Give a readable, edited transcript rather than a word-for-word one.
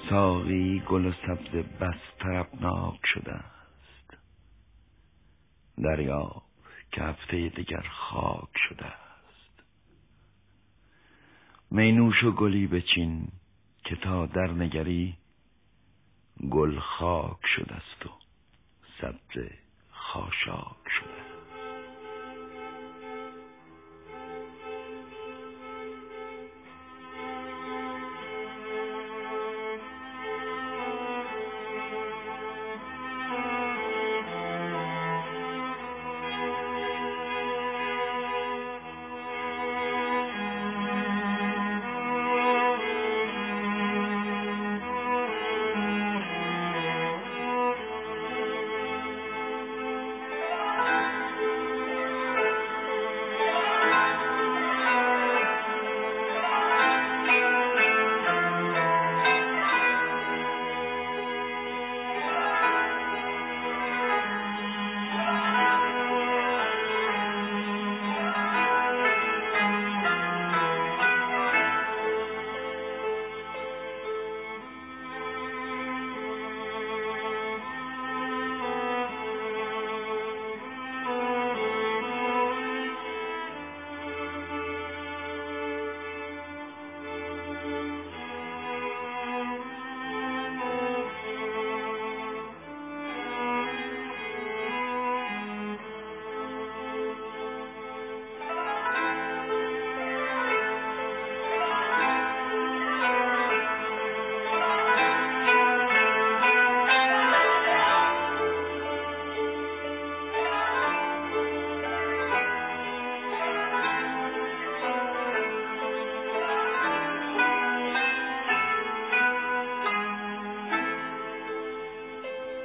ساقی گل و سبز بس طربناک شده است. دریاب که هفته دیگر خاک شده است. می نوش و گلی بچین که تا در نگری، گل خاک شده است و سبز خاشاک